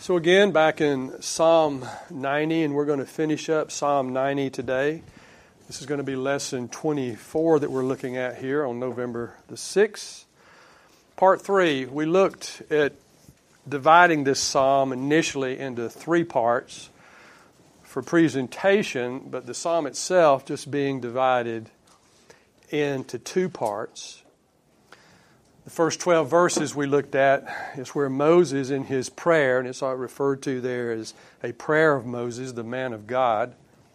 So again, back in Psalm 90, and we're going to finish up Psalm 90 today. This is going to be lesson 24 that we're looking at here on November the 6th. Part 3, we looked at dividing this psalm initially into 3 parts for presentation, but the psalm itself just being divided into 2 parts. The first 12 verses we looked at is where Moses in his prayer, and it's referred to there as a prayer of Moses, the man of God,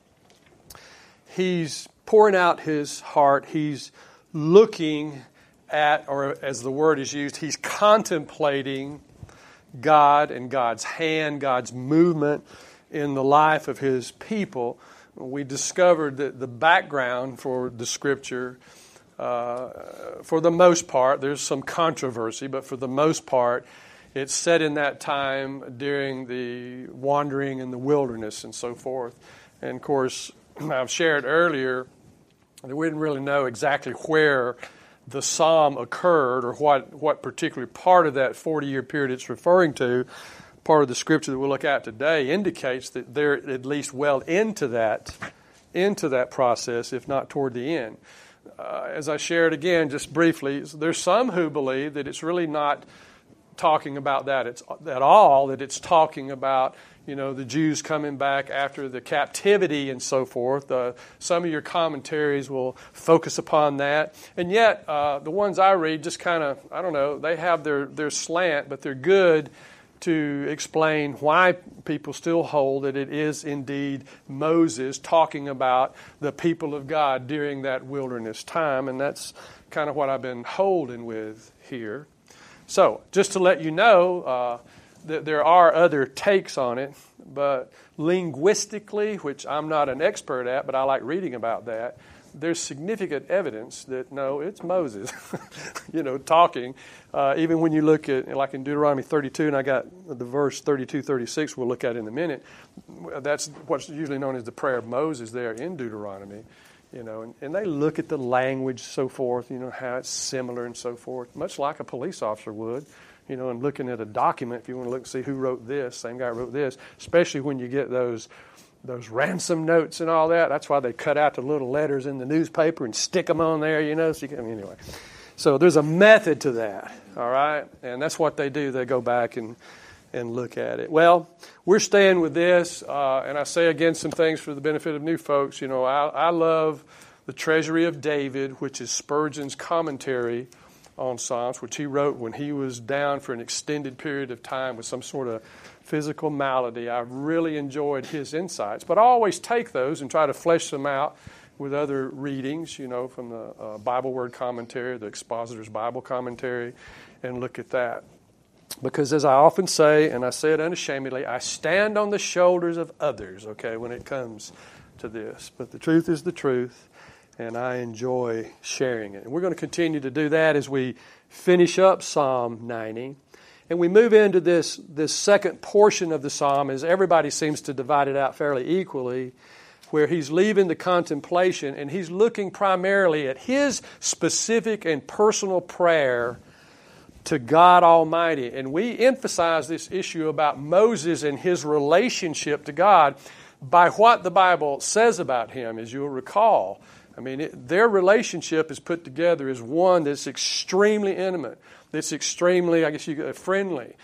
he's pouring out his heart. He's looking at, or as the word is used, he's contemplating God and God's hand, God's movement in the life of his people. We discovered that the background for the Scripture, for the most part, there's some controversy, but for the most part, it's set in that time during the wandering in the wilderness and so forth. And of course, I've shared earlier that we didn't really know exactly where the psalm occurred or what particular part of that 40-year period it's referring to. Part of the scripture that we'll look at today indicates that they're at least well into that process, if not toward the end. As I shared again just briefly, there's some who believe that it's really not talking about that at all, that it's talking about, the Jews coming back after the captivity and so forth. Some of your commentaries will focus upon that. And yet, the ones I read just kind of, they have their slant, but they're good to explain why people still hold that it is indeed Moses talking about the people of God during that wilderness time, and that's kind of what I've been holding with here. So, just to let you know that there are other takes on it, but linguistically, which I'm not an expert at, but I like reading about that, there's significant evidence that, no, it's Moses, talking. Even when you look at, like in Deuteronomy 32, and I got the verse 32, 36 we'll look at in a minute, that's what's usually known as the prayer of Moses there in Deuteronomy, and they look at the language, so forth, how it's similar and so forth, much like a police officer would, and looking at a document, if you want to look and see who wrote this, same guy wrote this, especially when you get those ransom notes and all that. That's why they cut out the little letters in the newspaper and stick them on there, so you can, anyway. So there's a method to that, all right? And that's what they do. They go back and look at it. Well, we're staying with this, and I say again some things for the benefit of new folks. I love the Treasury of David, which is Spurgeon's commentary on Psalms, which he wrote when he was down for an extended period of time with some sort of physical malady. I really enjoyed his insights, but I always take those and try to flesh them out with other readings, from the Bible Word Commentary, the Expositor's Bible Commentary, and look at that. Because as I often say, and I say it unashamedly, I stand on the shoulders of others, when it comes to this. But the truth is the truth, and I enjoy sharing it. And we're going to continue to do that as we finish up Psalm 90. And we move into this second portion of the psalm, as everybody seems to divide it out fairly equally, where he's leaving the contemplation and he's looking primarily at his specific and personal prayer to God Almighty. And we emphasize this issue about Moses and his relationship to God by what the Bible says about him, as you'll recall. Their relationship is put together as one that's extremely intimate. It's extremely, friendly.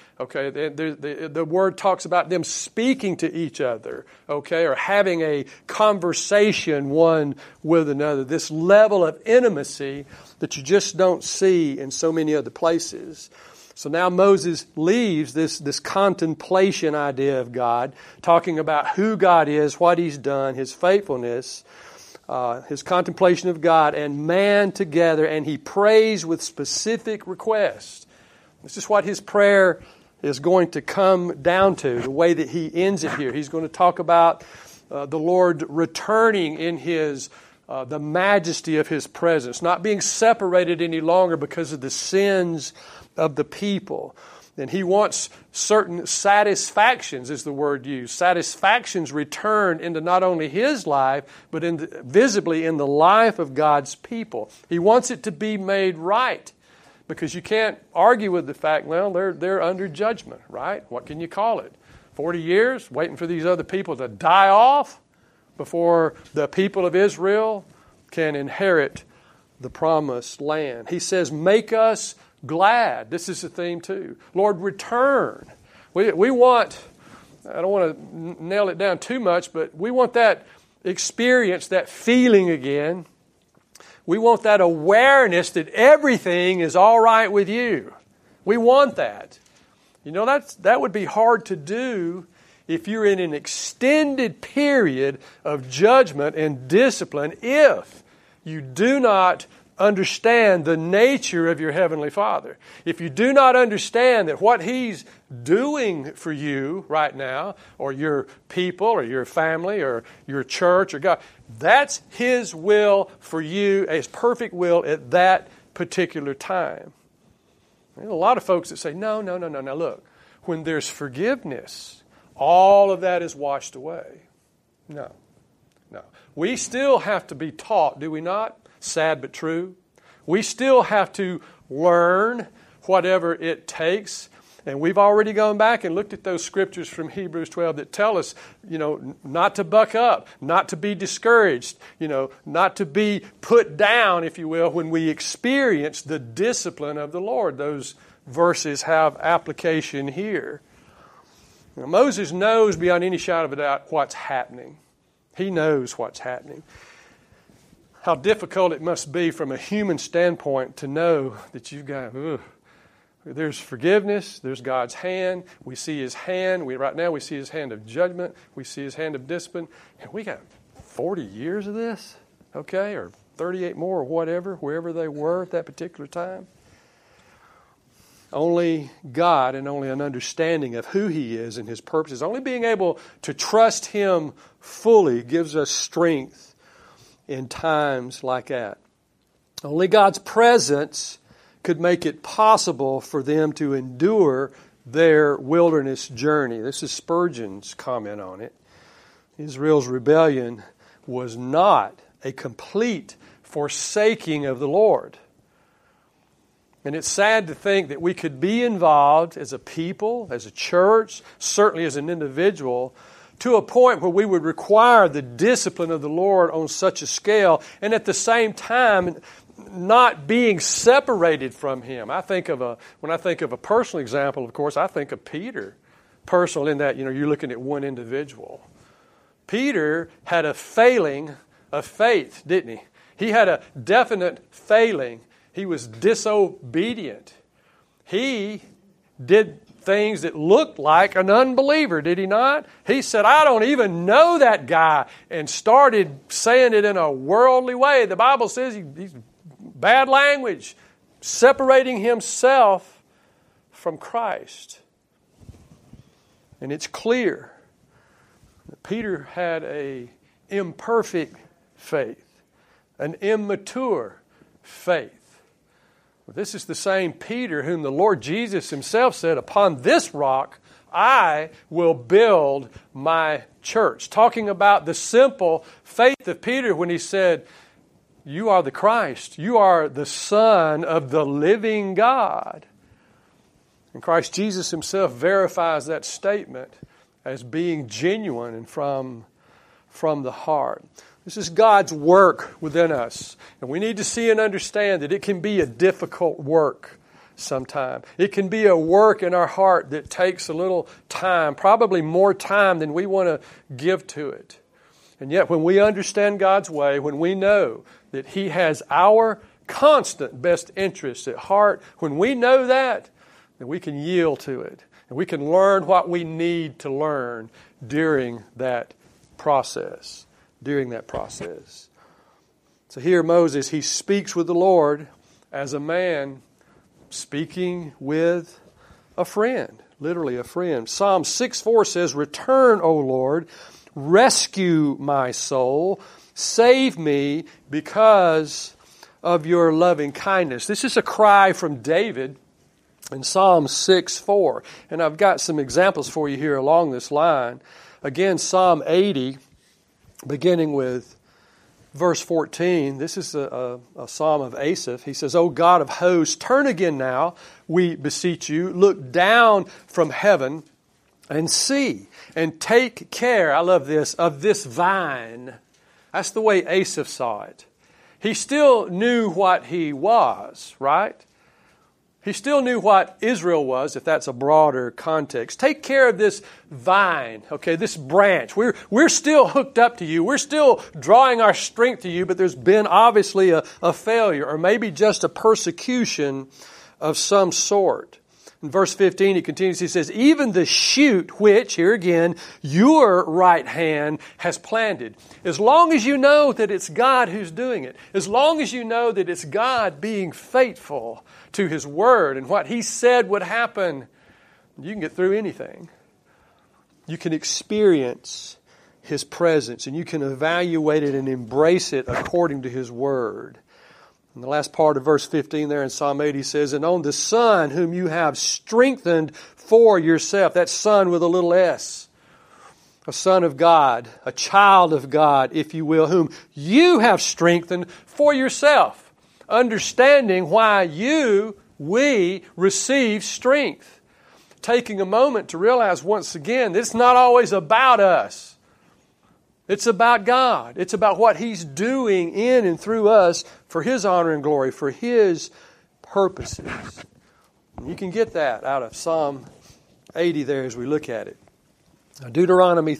The word talks about them speaking to each other, or having a conversation one with another. This level of intimacy that you just don't see in so many other places. So now Moses leaves this contemplation idea of God, talking about who God is, what He's done, His faithfulness, his contemplation of God and man together, and he prays with specific requests. This is what his prayer is going to come down to, the way that he ends it here. He's going to talk about the Lord returning in the majesty of His presence, not being separated any longer because of the sins of the people. And he wants certain satisfactions, is the word used. Satisfactions returned into not only his life, but visibly in the life of God's people. He wants it to be made right. Because you can't argue with the fact, well, they're under judgment, right? What can you call it? 40 years waiting for these other people to die off before the people of Israel can inherit the promised land. He says, make us glad. This is the theme too. Lord, return. We want, I don't want to nail it down too much, but we want that experience, that feeling again. We want that awareness that everything is all right with you. We want that. You know, that would be hard to do if you're in an extended period of judgment and discipline if you do not understand the nature of your Heavenly Father. If you do not understand that what He's doing for you right now, or your people, or your family, or your church, or God, that's His will for you, His perfect will at that particular time. There's a lot of folks that say, no. Now look, when there's forgiveness, all of that is washed away. No. We still have to be taught, do we not? Sad but true. We still have to learn whatever it takes. And we've already gone back and looked at those scriptures from Hebrews 12 that tell us, not to buck up, not to be discouraged, not to be put down, if you will, when we experience the discipline of the Lord. Those verses have application here. Now, Moses knows beyond any shadow of a doubt what's happening. He knows what's happening. How difficult it must be from a human standpoint to know that you've got, there's forgiveness, there's God's hand, we see His hand, right now we see His hand of judgment, we see His hand of discipline, and we got 40 years of this, okay, or 38 more or whatever, wherever they were at that particular time. Only God and only an understanding of who He is and His purposes, only being able to trust Him fully gives us strength in times like that. Only God's presence could make it possible for them to endure their wilderness journey. This is Spurgeon's comment on it. Israel's rebellion was not a complete forsaking of the Lord. And it's sad to think that we could be involved as a people, as a church, certainly as an individual, to a point where we would require the discipline of the Lord on such a scale, and at the same time not being separated from Him. When I think of a personal example, of course, I think of Peter. Personal in that, you're looking at one individual. Peter had a failing of faith, didn't he? He had a definite failing. He was disobedient. He did things that looked like an unbeliever, did he not? He said, I don't even know that guy, and started saying it in a worldly way. The Bible says he's bad language, separating himself from Christ. And it's clear that Peter had an imperfect faith, an immature faith. This is the same Peter whom the Lord Jesus Himself said, upon this rock I will build my church. Talking about the simple faith of Peter when he said, you are the Christ. You are the Son of the living God. And Christ Jesus Himself verifies that statement as being genuine and from the heart. This is God's work within us. And we need to see and understand that it can be a difficult work sometimes. It can be a work in our heart that takes a little time, probably more time than we want to give to it. And yet when we understand God's way, when we know that He has our constant best interests at heart, when we know that, then we can yield to it. And we can learn what we need to learn during that process. So here Moses, he speaks with the Lord as a man speaking with a friend, literally a friend. Psalm 6:4 says, return, O Lord, rescue my soul, save me because of your loving kindness. This is a cry from David in Psalm 6:4. And I've got some examples for you here along this line. Again, Psalm 80, beginning with verse 14, this is a psalm of Asaph. He says, O God of hosts, turn again now, we beseech you. Look down from heaven. and see and take care, I love this, of this vine. That's the way Asaph saw it. He still knew what he was, right? He still knew what Israel was, if that's a broader context. Take care of this vine, okay, this branch. We're still hooked up to you. We're still drawing our strength to you, but there's been obviously a failure or maybe just a persecution of some sort. In verse 15, he continues, he says, even the shoot which, here again, your right hand has planted. As long as you know that it's God who's doing it, as long as you know that it's God being faithful to His Word and what He said would happen, you can get through anything. You can experience His presence and you can evaluate it and embrace it according to His Word. In the last part of verse 15 there in Psalm 80 says, and on the Son whom you have strengthened for yourself. That's Son with a little s. A son of God, a child of God, if you will, whom you have strengthened for yourself. Understanding why we receive strength. Taking a moment to realize once again that it's not always about us. It's about God. It's about what He's doing in and through us for His honor and glory, for His purposes. And you can get that out of Psalm 80 there as we look at it. Now, Deuteronomy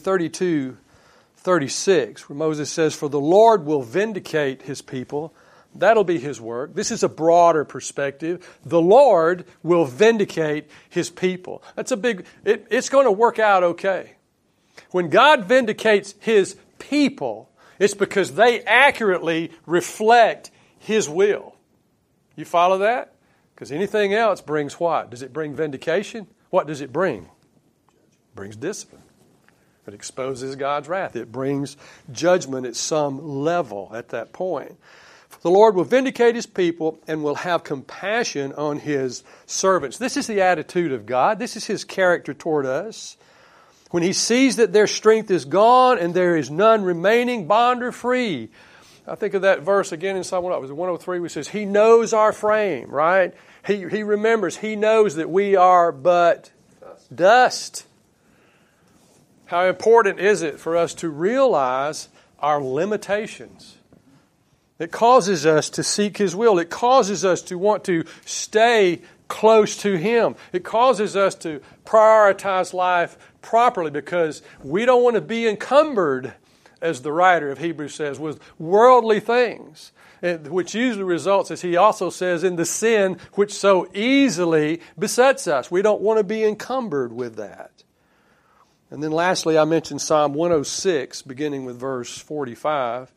32:36, where Moses says, for the Lord will vindicate His people. That'll be His work. This is a broader perspective. The Lord will vindicate His people. That's a big, it's going to work out okay. When God vindicates His people, it's because they accurately reflect His will. You follow that? Because anything else brings what? Does it bring vindication? What does it bring? It brings discipline. It exposes God's wrath. It brings judgment at some level at that point. The Lord will vindicate His people and will have compassion on His servants. This is the attitude of God. This is His character toward us. When He sees that their strength is gone and there is none remaining, bond or free. I think of that verse again in Psalm 103 which says, He knows our frame, right? He remembers, He knows that we are but dust. How important is it for us to realize our limitations? It causes us to seek His will. It causes us to want to stay close to Him. It causes us to prioritize life properly because we don't want to be encumbered, as the writer of Hebrews says, with worldly things, which usually results, as he also says, in the sin which so easily besets us. We don't want to be encumbered with that. And then lastly, I mentioned Psalm 106, beginning with verse 45.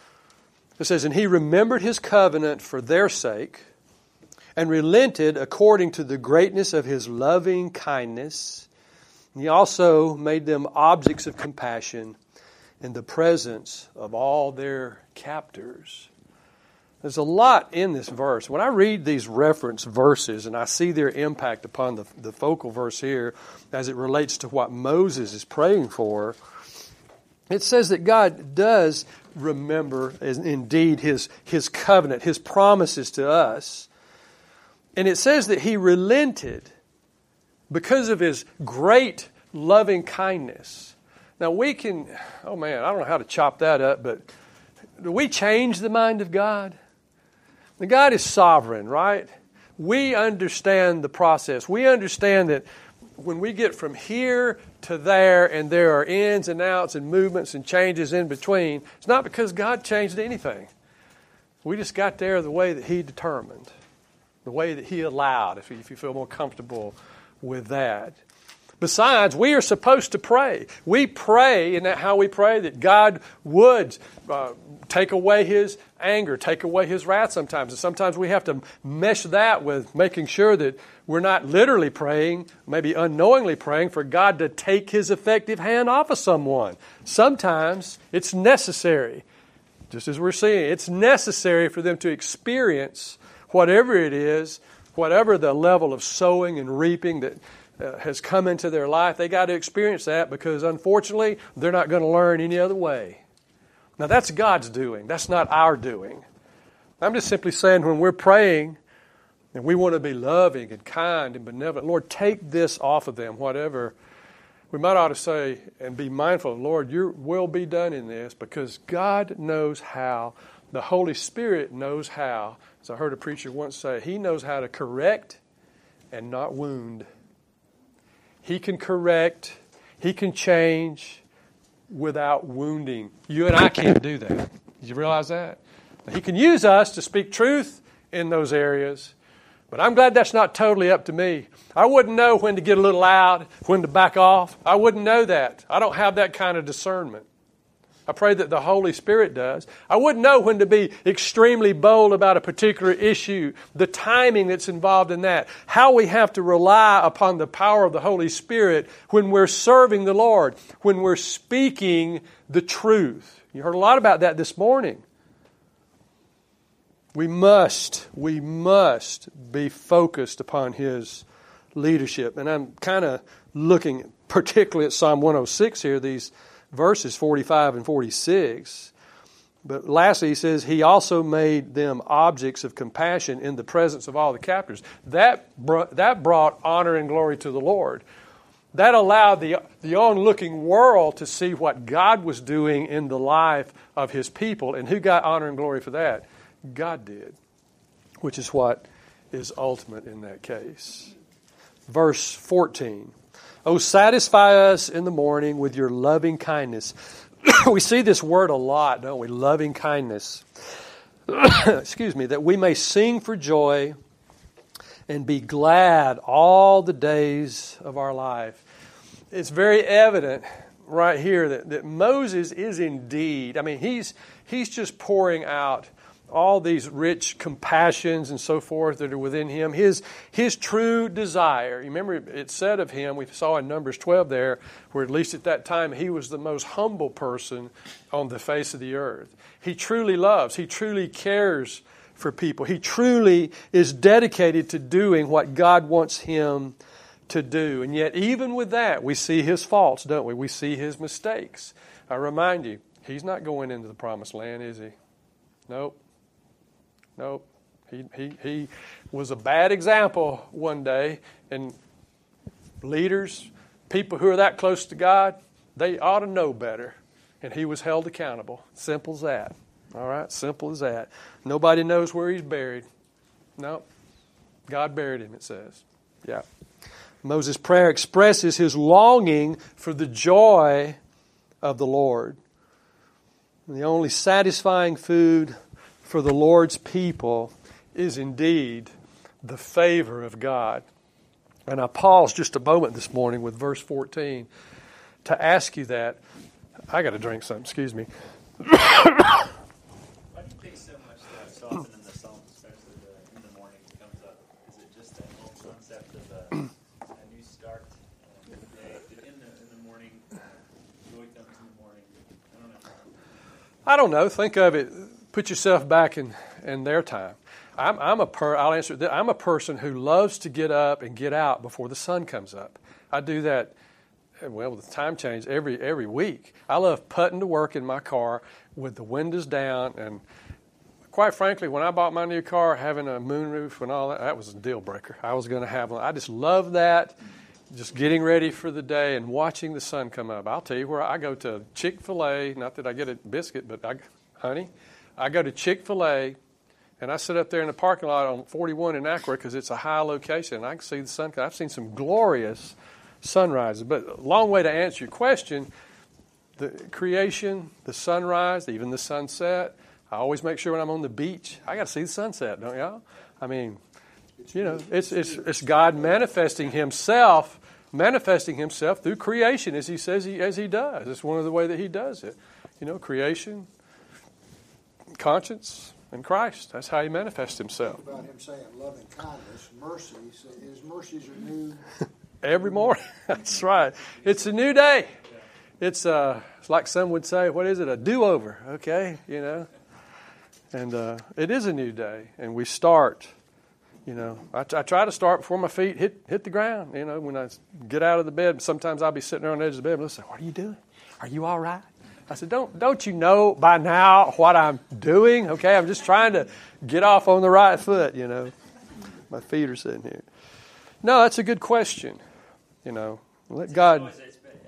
It says, and He remembered His covenant for their sake, and relented according to the greatness of His loving kindness. And He also made them objects of compassion in the presence of all their captors. There's a lot in this verse. When I read these reference verses and I see their impact upon the focal verse here as it relates to what Moses is praying for, it says that God does remember indeed His covenant, His promises to us. And it says that He relented because of His great loving kindness. Now we can, I don't know how to chop that up, but do we change the mind of God? The God is sovereign, right? We understand the process. We understand that when we get from here to there and there are ins and outs and movements and changes in between, it's not because God changed anything. We just got there the way that He determined, the way that He allowed, if you feel more comfortable with that. Besides, we are supposed to pray. We pray, isn't that how we pray? That God would take away His anger, take away His wrath sometimes. And sometimes we have to mesh that with making sure that we're not literally praying, maybe unknowingly praying for God to take His effective hand off of someone. Sometimes it's necessary, just as we're seeing, it's necessary for them to experience whatever it is, whatever the level of sowing and reaping that has come into their life. They got to experience that because unfortunately they're not going to learn any other way. Now that's God's doing. That's not our doing. I'm just simply saying when we're praying and we want to be loving and kind and benevolent, Lord, take this off of them, whatever we might ought to say and be mindful, Lord, your will be done in this, because God knows how. The Holy Spirit knows how. As I heard a preacher once say, He knows how to correct and not wound. He can correct, He can change without wounding. You and I can't do that. Did you realize that? He can use us to speak truth in those areas, but I'm glad that's not totally up to me. I wouldn't know when to get a little loud, when to back off. I wouldn't know that. I don't have that kind of discernment. I pray that the Holy Spirit does. I wouldn't know when to be extremely bold about a particular issue, the timing that's involved in that, how we have to rely upon the power of the Holy Spirit when we're serving the Lord, when we're speaking the truth. You heard a lot about that this morning. We must be focused upon His leadership. And I'm kind of looking particularly at Psalm 106 here, these verses 45 and 46. But lastly, he says, He also made them objects of compassion in the presence of all the captors. That brought honor and glory to the Lord. That allowed the onlooking world to see what God was doing in the life of His people. And who got honor and glory for that? God did, which is what is ultimate in that case. Verse 14. Oh, satisfy us in the morning with your loving kindness. We see this word a lot, don't we? Loving kindness. Excuse me, that we may sing for joy and be glad all the days of our life. It's very evident right here that Moses is indeed, he's just pouring out all these rich compassions and so forth that are within him. His true desire. You remember it said of him, we saw in Numbers 12 there, where at least at that time he was the most humble person on the face of the earth. He truly loves. He truly cares for people. He truly is dedicated to doing what God wants him to do. And yet even with that, we see his faults, don't we? We see his mistakes. I remind you, he's not going into the promised land, is he? Nope. He was a bad example one day, and leaders, people who are that close to God, they ought to know better. And he was held accountable. Simple as that. All right? Simple as that. Nobody knows where he's buried. No. God buried him, it says. Yeah. Moses' prayer expresses his longing for the joy of the Lord. And the only satisfying food for the Lord's people is indeed the favor of God. And I pause just a moment this morning with verse 14 to ask you that. I got to drink something, excuse me. Why do you think so much that's often in the Psalms, especially in the morning it comes up? Is it just that whole concept of a new start of the day? In the morning, joy comes in the morning. I don't know. Think of it. Put yourself back in their time. I'll answer this. I'm a person who loves to get up and get out before the sun comes up. I do that, well, with the time change every week. I love putting to work in my car with the windows down. And quite frankly, when I bought my new car, having a moonroof and all that was a deal breaker. I was going to have one. I just love that, just getting ready for the day and watching the sun come up. I'll tell you where I go to Chick-fil-A, not that I get a biscuit, but I go to Chick-fil-A, and I sit up there in the parking lot on 41 in Acworth because it's a high location, and I can see the sun. I've seen some glorious sunrises. But a long way to answer your question, the creation, the sunrise, even the sunset, I always make sure when I'm on the beach, I got to see the sunset, don't y'all? It's God manifesting Himself through creation as He says as He does. It's one of the ways that He does it. Creation, conscience, and Christ. That's how He manifests Himself. About Him saying loving kindness, mercy. His mercies are new every morning. That's right. It's a new day. It's like some would say, what is it? A do-over. Okay, And it is a new day, and we start. I try to start before my feet hit the ground. When I get out of the bed, sometimes I'll be sitting there on the edge of the bed and they'll say, "What are you doing? Are you all right?" I said, don't you know by now what I'm doing? Okay, I'm just trying to get off on the right foot, My feet are sitting here. No, that's a good question. Let God...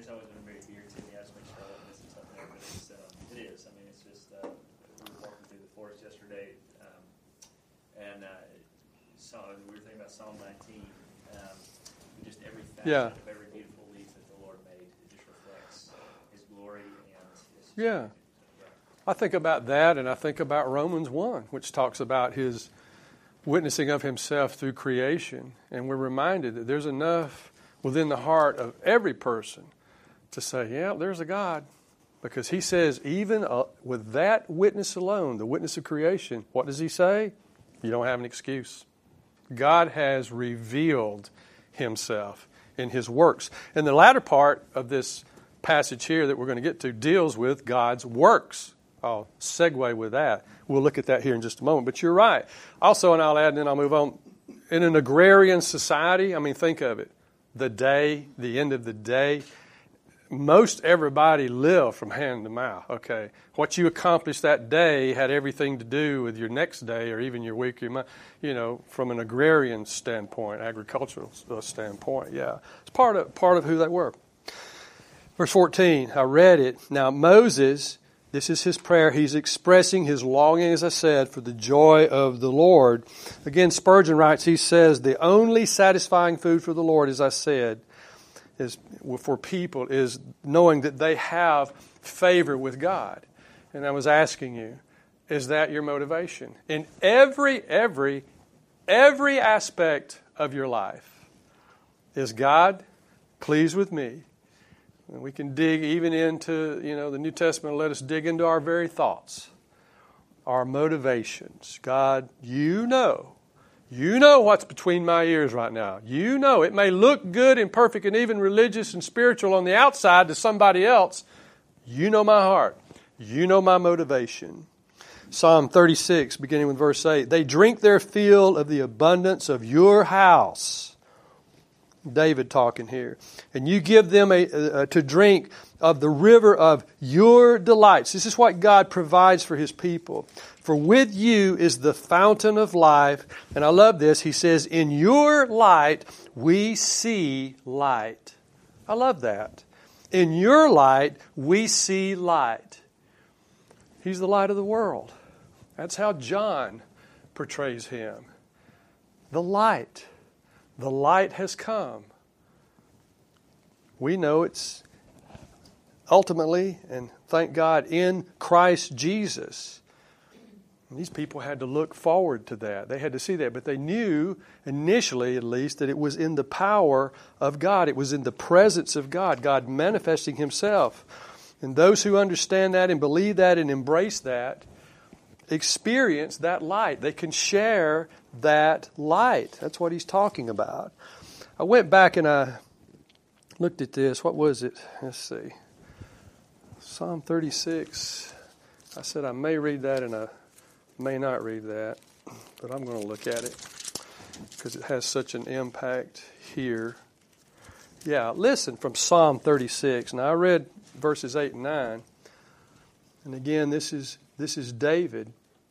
it's always been very dear to me. I just make sure I don't miss something there, but it is. I mean, it's just we were walking through the forest yesterday, and we were thinking about Psalm 19. Just every facet of every beautiful leaf that the Lord made, it just reflects His glory and His. Yeah. I think about that, and I think about Romans 1, which talks about His witnessing of Himself through creation. And we're reminded that there's enough within the heart of every person to say, yeah, there's a God. Because He says, even with that witness alone, the witness of creation, what does He say? You don't have an excuse. God has revealed Himself in His works. And the latter part of this passage here that we're going to get to deals with God's works. I'll segue with that. We'll look at that here in just a moment. But you're right. Also, and I'll add, and then I'll move on. In an agrarian society, I mean, think of it. The day, the end of the day, most everybody lived from hand to mouth. Okay, what you accomplished that day had everything to do with your next day or even your week, your month. You know, from an agrarian standpoint, agricultural standpoint. Yeah, it's part of who they were. Verse 14. I read it. Now Moses, this is his prayer. He's expressing his longing, as I said, for the joy of the Lord. Again, Spurgeon writes. He says, the only satisfying food for the Lord, as I said, is for people is knowing that they have favor with God. And I was asking you, is that your motivation? In every aspect of your life, is God pleased with me? And we can dig even into, the New Testament, let us dig into our very thoughts, our motivations. God, you know what's between my ears right now. You know. It may look good and perfect and even religious and spiritual on the outside to somebody else. You know my heart. You know my motivation. Psalm 36, beginning with verse 8. They drink their fill of the abundance of your house. David talking here. And you give them to drink of the river of your delights. This is what God provides for His people. For with you is the fountain of life. And I love this. He says, in your light we see light. I love that. In your light we see light. He's the light of the world. That's how John portrays Him. The light. The light has come. We know it's ultimately, and thank God, in Christ Jesus. And these people had to look forward to that. They had to see that. But they knew, initially at least, that it was in the power of God. It was in the presence of God, God manifesting Himself. And those who understand that and believe that and embrace that, experience that light. They can share that light. That's what he's talking about. I went back and I looked at this. What was it? Let's see. Psalm 36. I said I may read that and I may not read that, but I'm going to look at it because it has such an impact here. Yeah, listen from Psalm 36. Now I read verses 8 and 9. And again, this is David.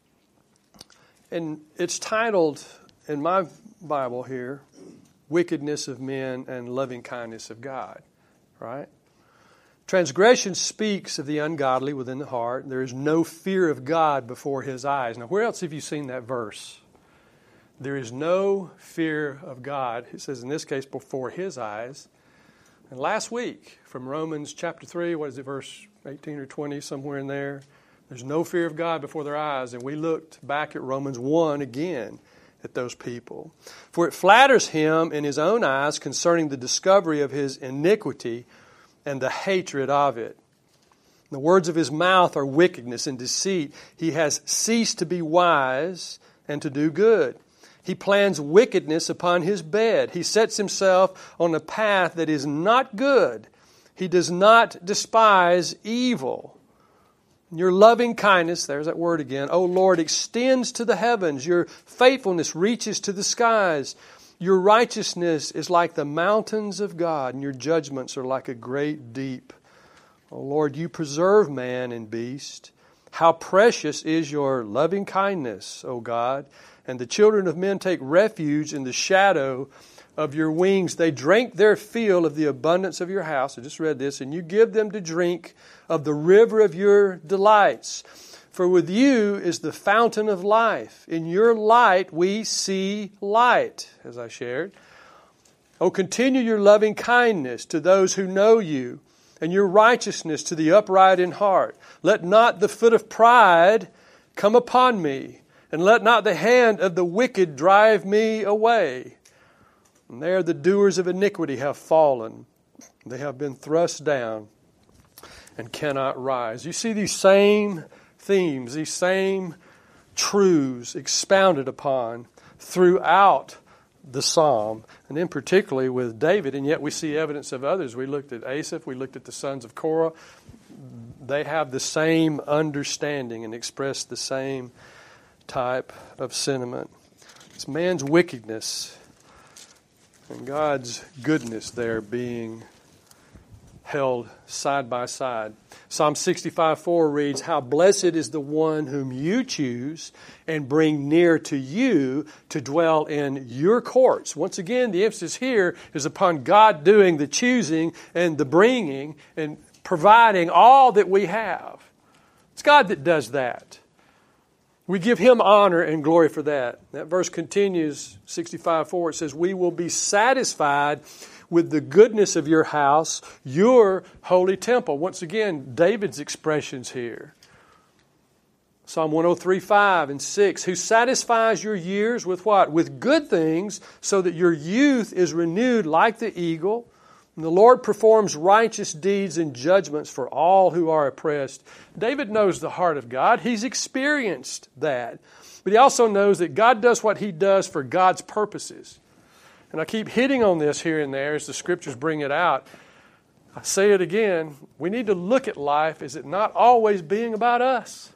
And it's titled, in my Bible here, Wickedness of Men and Loving Kindness of God. Right? Transgression speaks of the ungodly within the heart. There is no fear of God before His eyes. Now, where else have you seen that verse? There is no fear of God. It says in this case, before His eyes. And last week, from Romans chapter 3, what is it, verse 18 or 20, somewhere in there? There's no fear of God before their eyes. And we looked back at Romans 1 again at those people. For it flatters him in his own eyes concerning the discovery of his iniquity and the hatred of it. The words of his mouth are wickedness and deceit. He has ceased to be wise and to do good. He plans wickedness upon his bed. He sets himself on a path that is not good. He does not despise evil. Your loving kindness, there's that word again, O Lord, extends to the heavens. Your faithfulness reaches to the skies. Your righteousness is like the mountains of God, and your judgments are like a great deep. O Lord, you preserve man and beast. How precious is your loving kindness, O God, and the children of men take refuge in the shadow of your wings. They drank their fill of the abundance of your house. I just read this. And you give them to drink of the river of your delights. For with you is the fountain of life. In your light we see light, as I shared. Oh, continue your loving kindness to those who know you, and your righteousness to the upright in heart. Let not the foot of pride come upon me, and let not the hand of the wicked drive me away. And there the doers of iniquity have fallen. They have been thrust down and cannot rise. You see these same themes, these same truths expounded upon throughout the psalm, and in particularly with David, and yet we see evidence of others. We looked at Asaph, we looked at the sons of Korah. They have the same understanding and express the same type of sentiment. It's man's wickedness and God's goodness there being held side by side. Psalm 65:4 reads, "How blessed is the one whom you choose and bring near to you to dwell in your courts." Once again, the emphasis here is upon God doing the choosing and the bringing and providing all that we have. It's God that does that. We give Him honor and glory for that. That verse continues, 65:4, it says, "We will be satisfied with the goodness of your house, your holy temple." Once again, David's expressions here. Psalm 103:5 and 6, "Who satisfies your years with what? With good things, so that your youth is renewed like the eagle. And the Lord performs righteous deeds and judgments for all who are oppressed." David knows the heart of God. He's experienced that. But he also knows that God does what He does for God's purposes. And I keep hitting on this here and there as the Scriptures bring it out. I say it again, we need to look at life as it not always being about us.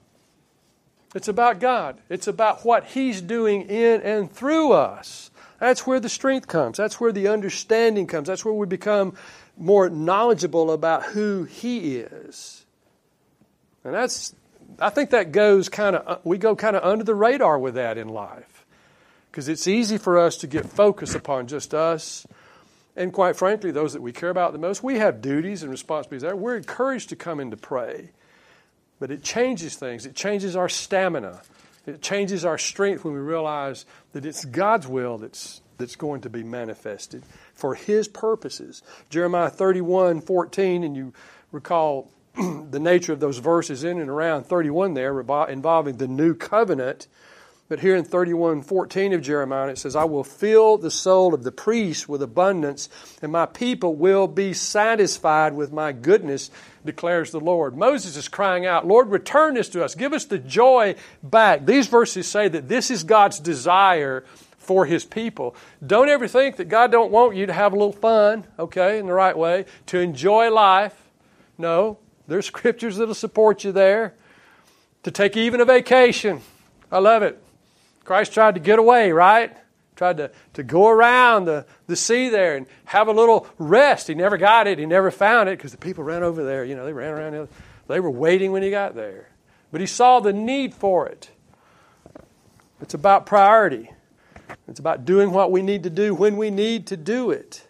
It's about God. It's about what He's doing in and through us. That's where the strength comes. That's where the understanding comes. That's where we become more knowledgeable about who He is. And I think that we go kind of under the radar with that in life. Because it's easy for us to get focused upon just us. And quite frankly, those that we care about the most, we have duties and responsibilities there. We're encouraged to come in to pray. But it changes things. It changes our stamina. It changes our strength when we realize that it's God's will that's going to be manifested for His purposes. Jeremiah 31:14, and you recall the nature of those verses in and around 31 there involving the new covenant. But here in 31:14 of Jeremiah, it says, "I will fill the soul of the priest with abundance, and my people will be satisfied with my goodness, declares the Lord." Moses is crying out, "Lord, return this to us. Give us the joy back." These verses say that this is God's desire for His people. Don't ever think that God don't want you to have a little fun, okay, in the right way, to enjoy life. No, there's scriptures that'll support you there. To take even a vacation. I love it. Christ tried to get away, right? Tried to go around the sea there and have a little rest. He never got it. He never found it because the people ran over there. You know, they ran around. They were waiting when He got there. But He saw the need for it. It's about priority. It's about doing what we need to do when we need to do it.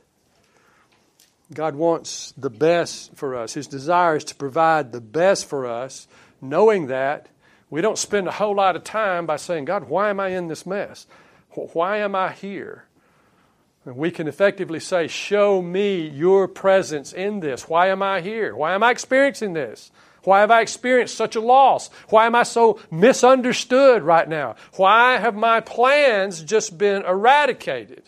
God wants the best for us. His desire is to provide the best for us, knowing that we don't spend a whole lot of time by saying, "God, why am I in this mess? Why am I here?" And we can effectively say, "Show me your presence in this. Why am I here? Why am I experiencing this? Why have I experienced such a loss? Why am I so misunderstood right now? Why have my plans just been eradicated?"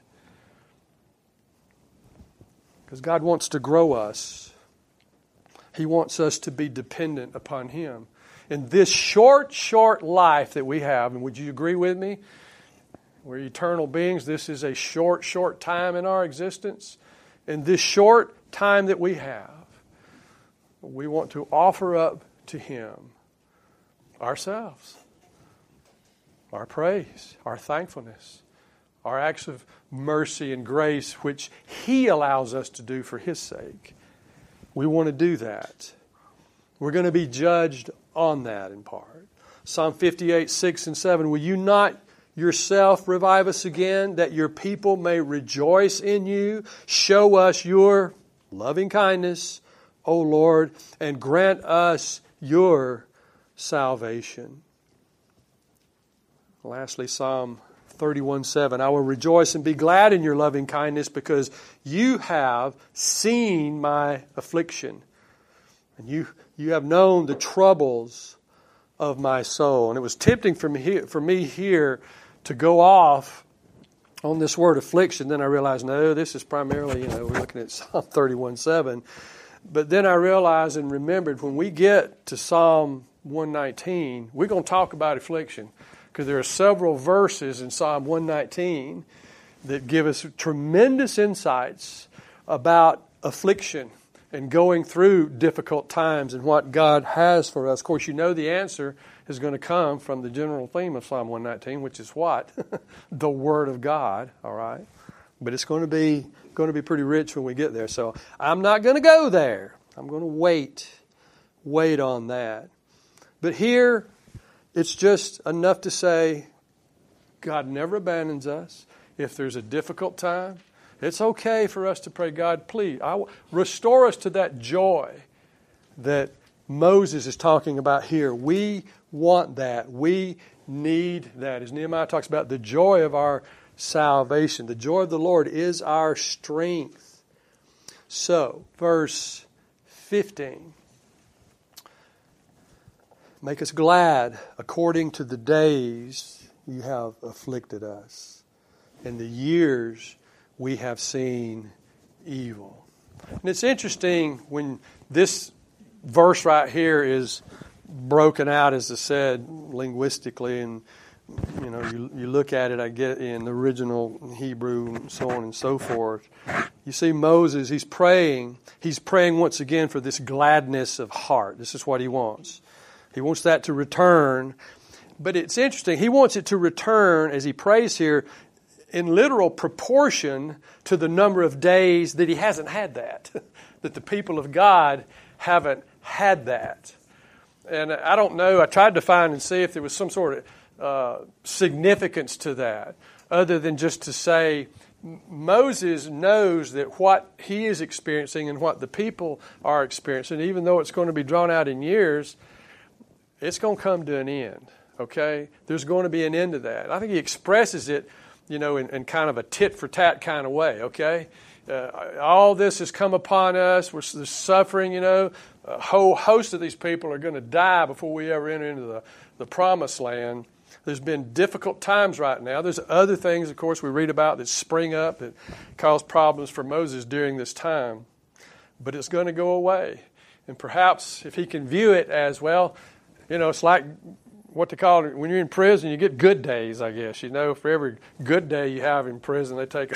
Because God wants to grow us. He wants us to be dependent upon Him. In this short life that we have, and would you agree with me? We're eternal beings. This is a short time in our existence. In this short time that we have, we want to offer up to Him ourselves, our praise, our thankfulness, our acts of mercy and grace, which He allows us to do for His sake. We want to do that. We're going to be judged on that in part. Psalm 58:6 and 7, "Will you not yourself revive us again, that your people may rejoice in you. Show us your loving kindness, O Lord, and grant us your salvation. Lastly, Psalm 31:7. I will rejoice and be glad in your loving kindness because you have seen my affliction. And you have known the troubles of my soul. And it was tempting for me here to go off on this word affliction. Then I realized, no, this is primarily, we're looking at Psalm 31:7. But then I realized and remembered when we get to Psalm 119, we're going to talk about affliction. Because there are several verses in Psalm 119 that give us tremendous insights about affliction and going through difficult times and what God has for us. Of course, you know the answer is going to come from the general theme of Psalm 119, which is what? The Word of God, all right? But it's going to be pretty rich when we get there. So I'm not going to go there. I'm going to wait on that. But here, it's just enough to say, God never abandons us. If there's a difficult time, it's okay for us to pray, God, please, restore us to that joy that Moses is talking about here. We want that. We need that. As Nehemiah talks about, the joy of our salvation. The joy of the Lord is our strength. So, verse 15. Make us glad according to the days you have afflicted us, and the years we have seen evil. And it's interesting when this verse right here is broken out, as I said, linguistically, and you look at it, I get in the original Hebrew and so on and so forth. You see Moses, he's praying once again for this gladness of heart. This is what he wants. He wants that to return. But it's interesting. He wants it to return, as he prays here, in literal proportion to the number of days that he hasn't had that. That the people of God haven't had that. And I don't know. I tried to find and see if there was some sort of significance to that, other than just to say Moses knows that what he is experiencing and what the people are experiencing, even though it's going to be drawn out in years, it's going to come to an end, okay? There's going to be an end to that. I think he expresses it, in kind of a tit-for-tat kind of way, okay? All this has come upon us. There's suffering, A whole host of these people are going to die before we ever enter into the promised land. There's been difficult times right now. There's other things, of course, we read about that spring up that cause problems for Moses during this time. But it's going to go away. And perhaps if he can view it as, well, it's like what they call it when you're in prison, you get good days, I guess. For every good day you have in prison, they take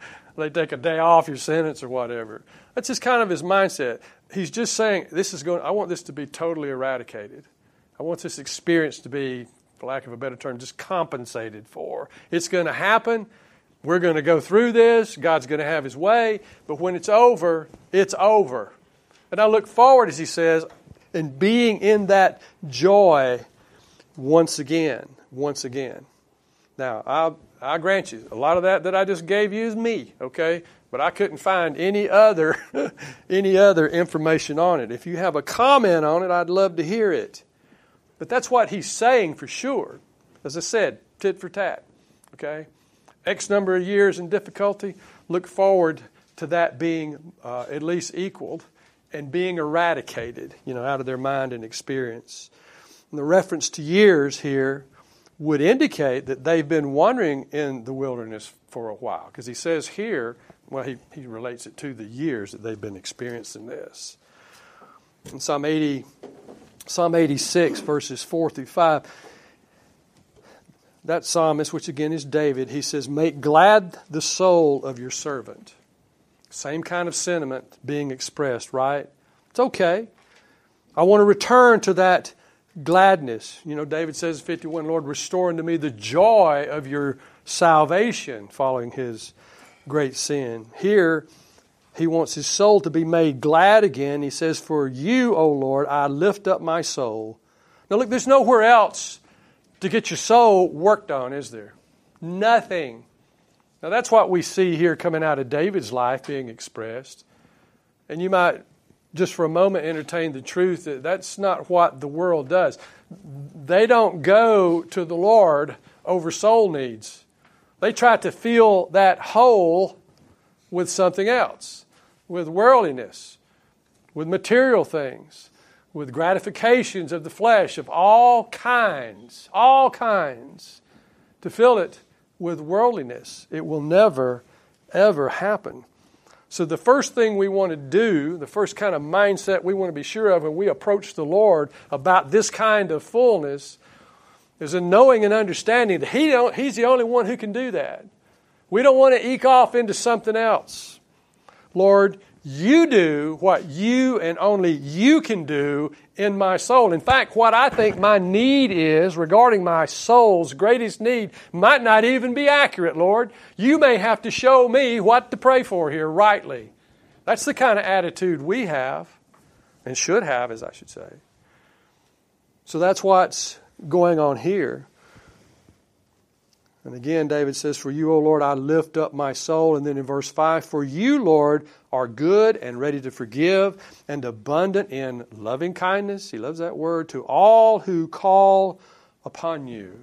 a day off your sentence or whatever. That's just kind of his mindset. He's just saying, I want this to be totally eradicated. I want this experience to be, for lack of a better term, just compensated for. It's going to happen. We're going to go through this. God's going to have his way. But when it's over, it's over. And I look forward, as he says, in being in that joy once again. Now, I grant you, a lot of that I just gave you is me, okay? But I couldn't find any other information on it. If you have a comment on it, I'd love to hear it. But that's what he's saying for sure. As I said, tit for tat, okay? X number of years in difficulty, look forward to that being at least equaled and being eradicated, out of their mind and experience. And the reference to years here would indicate that they've been wandering in the wilderness for a while. Because he says here, well, he relates it to the years that they've been experiencing this. In Psalm 86, verses 4 through 5, that psalmist, which again is David, he says, "Make glad the soul of your servant." Same kind of sentiment being expressed, right? It's okay. I want to return to that gladness. David says in 51, "Lord, restore unto me the joy of your salvation," following his great sin. Here, he wants his soul to be made glad again. He says, "For you, O Lord, I lift up my soul." Now look, there's nowhere else to get your soul worked on, is there? Nothing. Now that's what we see here coming out of David's life being expressed. And you might just for a moment entertain the truth that that's not what the world does. They don't go to the Lord over soul needs. They try to fill that hole with something else, with worldliness, with material things, with gratifications of the flesh of all kinds, to fill it with worldliness. It will never, ever happen. So the first thing we want to do, the first kind of mindset we want to be sure of when we approach the Lord about this kind of fullness is a knowing and understanding that He's the only one who can do that. We don't want to eke off into something else. Lord, you do what you and only you can do in my soul. In fact, what I think my need is regarding my soul's greatest need might not even be accurate, Lord. You may have to show me what to pray for here rightly. That's the kind of attitude we have, and should have, as I should say. So that's what's going on here. And again, David says, for you, O Lord, I lift up my soul. And then in verse 5, for you, Lord, are good and ready to forgive and abundant in loving kindness. He loves that word. To all who call upon you.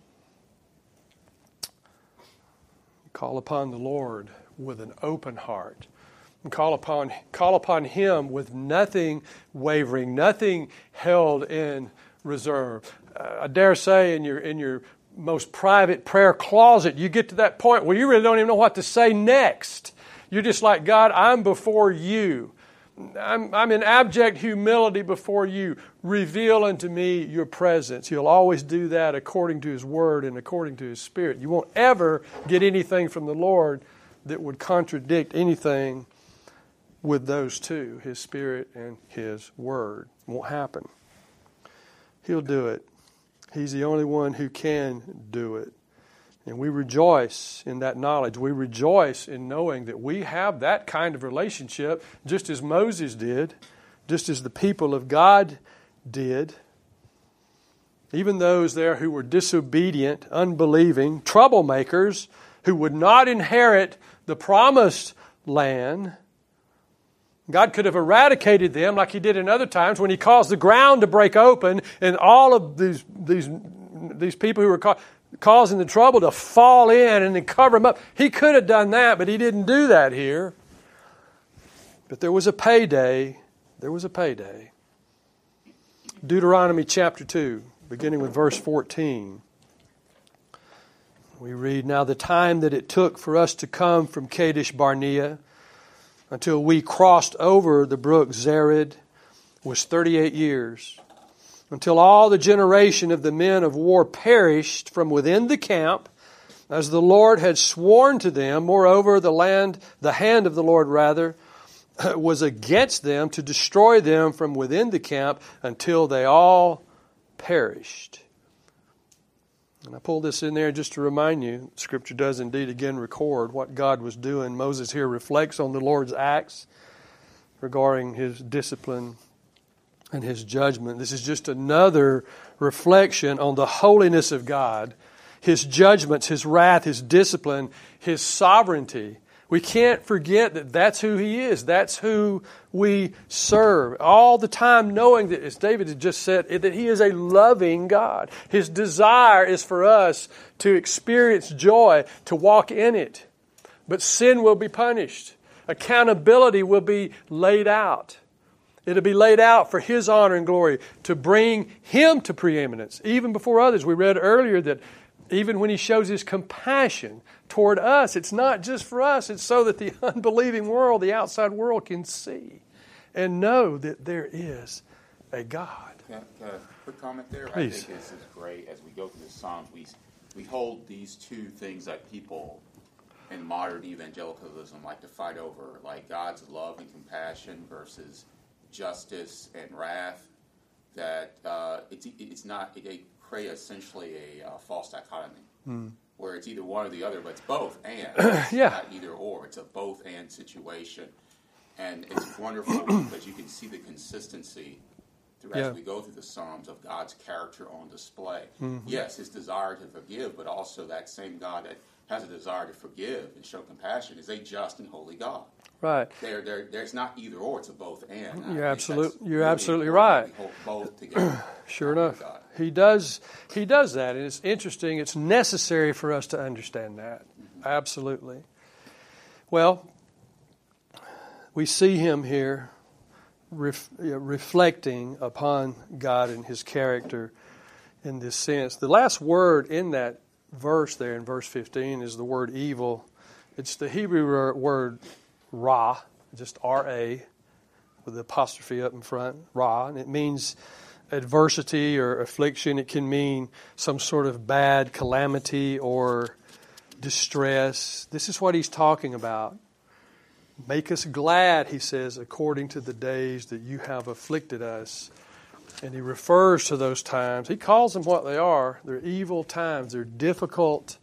Call upon the Lord with an open heart. And call upon Him with nothing wavering, nothing held in reserve. I dare say in your most private prayer closet, you get to that point where you really don't even know what to say next. You're just like, God, I'm before you. I'm in abject humility before you. Reveal unto me your presence. He'll always do that according to His Word and according to His Spirit. You won't ever get anything from the Lord that would contradict anything with those two, His Spirit and His Word. It won't happen. He'll do it. He's the only one who can do it. And we rejoice in that knowledge. We rejoice in knowing that we have that kind of relationship just as Moses did, just as the people of God did. Even those there who were disobedient, unbelieving, troublemakers, who would not inherit the promised land, God could have eradicated them like He did in other times when He caused the ground to break open and all of these people who were causing the trouble to fall in and then cover them up. He could have done that, but He didn't do that here. But there was a payday. There was a payday. Deuteronomy chapter 2, beginning with verse 14. We read, now the time that it took for us to come from Kadesh Barnea until we crossed over the brook Zered was 38 years, until all the generation of the men of war perished from within the camp, as the Lord had sworn to them. Moreover, the hand of the Lord was against them to destroy them from within the camp until they all perished. And I pulled this in there just to remind you, Scripture does indeed again record what God was doing. Moses here reflects on the Lord's acts regarding His discipline and His judgment. This is just another reflection on the holiness of God, His judgments, His wrath, His discipline, His sovereignty. We can't forget that that's who He is. That's who we serve. All the time knowing that, as David had just said, that He is a loving God. His desire is for us to experience joy, to walk in it. But sin will be punished. Accountability will be laid out. It'll be laid out for His honor and glory, to bring Him to preeminence, even before others. We read earlier that even when He shows His compassion toward us, it's not just for us. It's so that the unbelieving world, the outside world, can see and know that there is a God. Quick comment there. Please. I think this is great. As we go through the Psalms, we hold these two things that people in modern evangelicalism like to fight over, like God's love and compassion versus justice and wrath. That it's not. They create essentially a false dichotomy. Where it's either one or the other, but it's both and. It's not either or. It's a both and situation. And it's wonderful because you can see the consistency as we go through the Psalms, of God's character on display. Yes, his desire to forgive, but also that same God that has a desire to forgive and show compassion is a just and holy God. Right. There's not either or; it's a both and. You're absolutely right. We hold both together. Sure enough, he does that, and it's interesting. It's necessary for us to understand that. Absolutely. Well, we see him here reflecting upon God and his character in this sense. The last word in that verse there in verse 15 is the word evil. It's the Hebrew word ra, just R-A, with the apostrophe up in front, ra, and it means adversity or affliction. It can mean some sort of bad calamity or distress. This is what he's talking about. Make us glad, he says, according to the days that you have afflicted us. And he refers to those times. He calls them what they are. They're evil times. They're difficult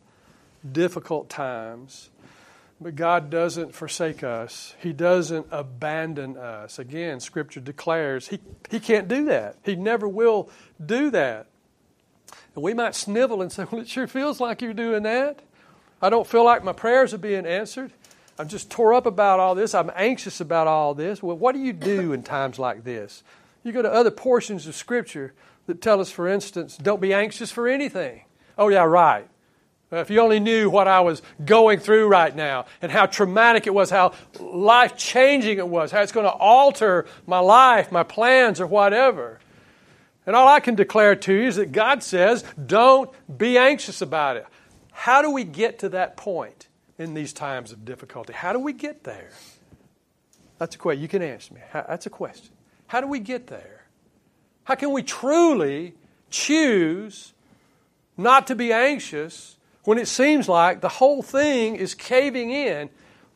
times. But God doesn't forsake us. He doesn't abandon us. Again, Scripture declares He can't do that. He never will do that. And we might snivel and say, well, it sure feels like you're doing that. I don't feel like my prayers are being answered. I'm just tore up about all this. I'm anxious about all this. Well, what do you do in times like this? You go to other portions of Scripture that tell us, for instance, don't be anxious for anything. Oh, yeah, right. If you only knew what I was going through right now and how traumatic it was, how life-changing it was, how it's going to alter my life, my plans, or whatever. And all I can declare to you is that God says, don't be anxious about it. How do we get to that point in these times of difficulty? How do we get there? That's a question. You can answer me. That's a question. How do we get there? How can we truly choose not to be anxious when it seems like the whole thing is caving in?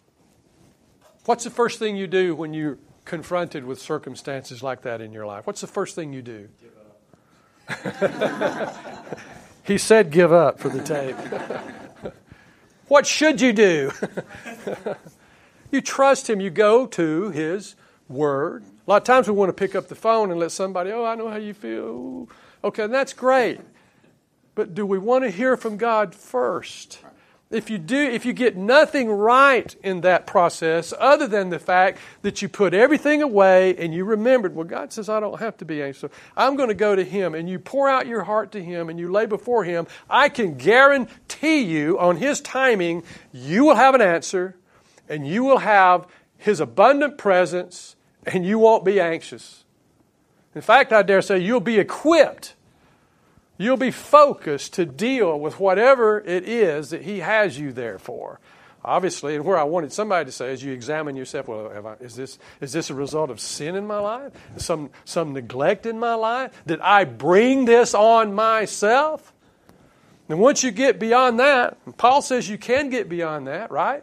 What's the first thing you do when you're confronted with circumstances like that in your life? What's the first thing you do? Give up. He said give up for the tape. What should you do? You trust Him. You go to His Word. A lot of times we want to pick up the phone and let somebody, I know how you feel. Okay, and that's great. But do we want to hear from God first? If you get nothing right in that process other than the fact that you put everything away and you remembered, well, God says I don't have to be anxious. I'm going to go to Him, and you pour out your heart to Him and you lay before Him, I can guarantee you on His timing, you will have an answer and you will have His abundant presence and you won't be anxious. In fact, I dare say you'll be equipped. You'll be focused to deal with whatever it is that He has you there for. Obviously, and where I wanted somebody to say, as you examine yourself, well, is this a result of sin in my life? Some neglect in my life? Did I bring this on myself? And once you get beyond that, and Paul says you can get beyond that, right?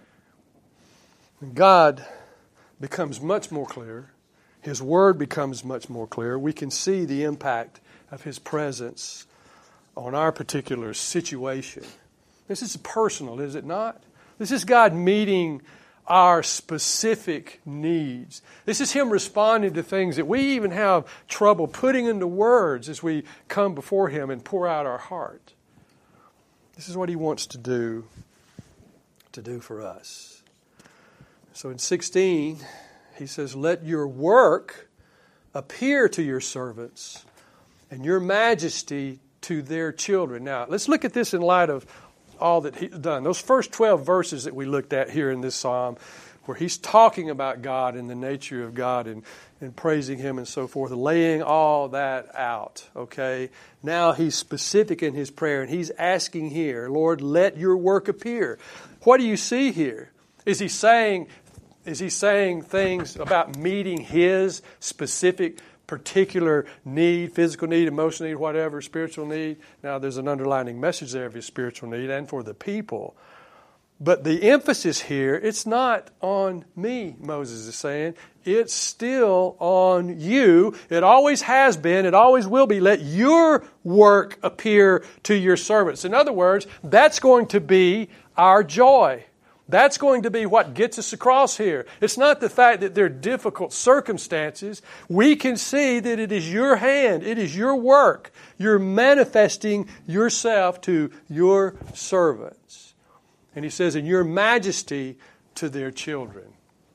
God becomes much more clear. His Word becomes much more clear. We can see the impact of His presence on our particular situation. This is personal, is it not? This is God meeting our specific needs. This is Him responding to things that we even have trouble putting into words as we come before Him and pour out our heart. This is what He wants to do for us. So in 16, He says, let your work appear to your servants and your majesty to their children. Now, let's look at this in light of all that He's done. Those first 12 verses that we looked at here in this psalm, where He's talking about God and the nature of God and praising Him and so forth, laying all that out, okay? Now He's specific in His prayer, and He's asking here, Lord, let your work appear. What do you see here? Is He saying things about meeting His specific particular need, physical need, emotional need, whatever, spiritual need? Now, there's an underlining message there of His spiritual need and for the people. But the emphasis here, it's not on me, Moses is saying. It's still on you. It always has been. It always will be. Let your work appear to your servants. In other words, that's going to be our joy. That's going to be what gets us across here. It's not the fact that there are difficult circumstances. We can see that it is your hand. It is your work. You're manifesting yourself to your servants. And he says, in your majesty to their children.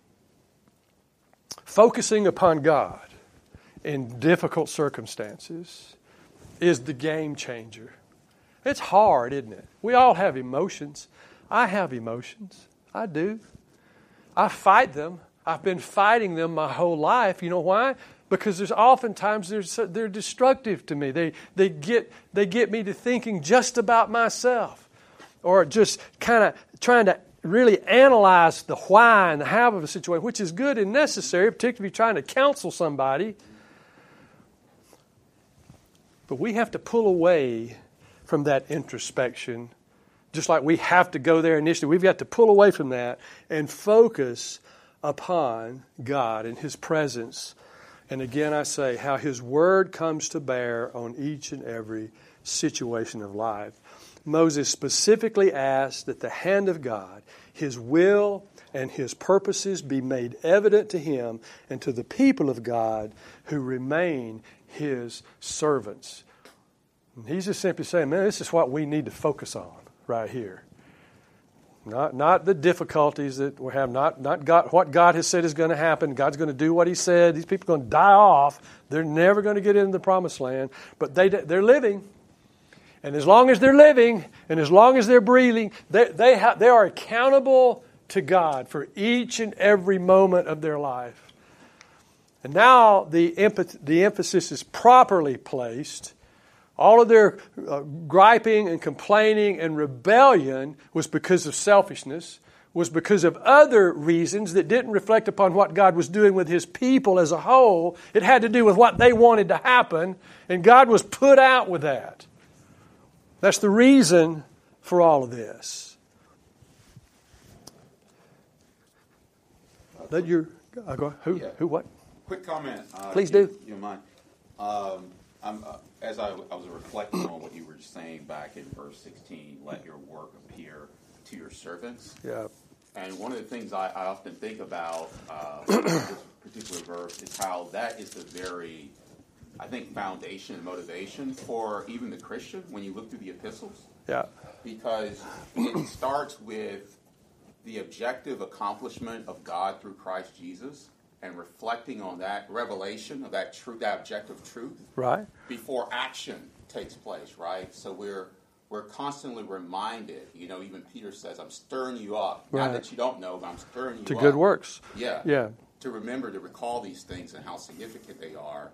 Focusing upon God in difficult circumstances is the game changer. It's hard, isn't it? We all have emotions. I have emotions. I do. I fight them. I've been fighting them my whole life. You know why? Because there's oftentimes they're destructive to me. They get me to thinking just about myself, or just kind of trying to really analyze the why and the how of a situation, which is good and necessary, particularly if you're trying to counsel somebody. But we have to pull away from that introspection. Just like we have to go there initially, we've got to pull away from that and focus upon God and His presence. And again, I say how His Word comes to bear on each and every situation of life. Moses specifically asked that the hand of God, His will and His purposes be made evident to him and to the people of God who remain His servants. And he's just simply saying, man, this is what we need to focus on right here. Not the difficulties that we have, not God, what God has said is going to happen. God's going to do what He said. These people are going to die off. They're never going to get into the promised land. But they're living. And as long as they're living and as long as they're breathing, they are accountable to God for each and every moment of their life. And now the emphasis is properly placed. All of their griping and complaining and rebellion was because of selfishness, was because of other reasons that didn't reflect upon what God was doing with His people as a whole. It had to do with what they wanted to happen, and God was put out with that. That's the reason for all of this. Who, what? Quick comment. Please do. If you don't mind. As I was reflecting on what you were saying back in verse 16, let your work appear to your servants. Yeah. And one of the things I often think about this particular verse is how that is the very, I think, foundation and motivation for even the Christian when you look through the epistles. Yeah. Because it starts with the objective accomplishment of God through Christ Jesus, and reflecting on that revelation of that truth, that objective truth, right, before action takes place, right? So we're constantly reminded. Even Peter says, "I'm stirring you up." Right. Not that you don't know, but I'm stirring you up to good works. Yeah, yeah. To remember to recall these things and how significant they are.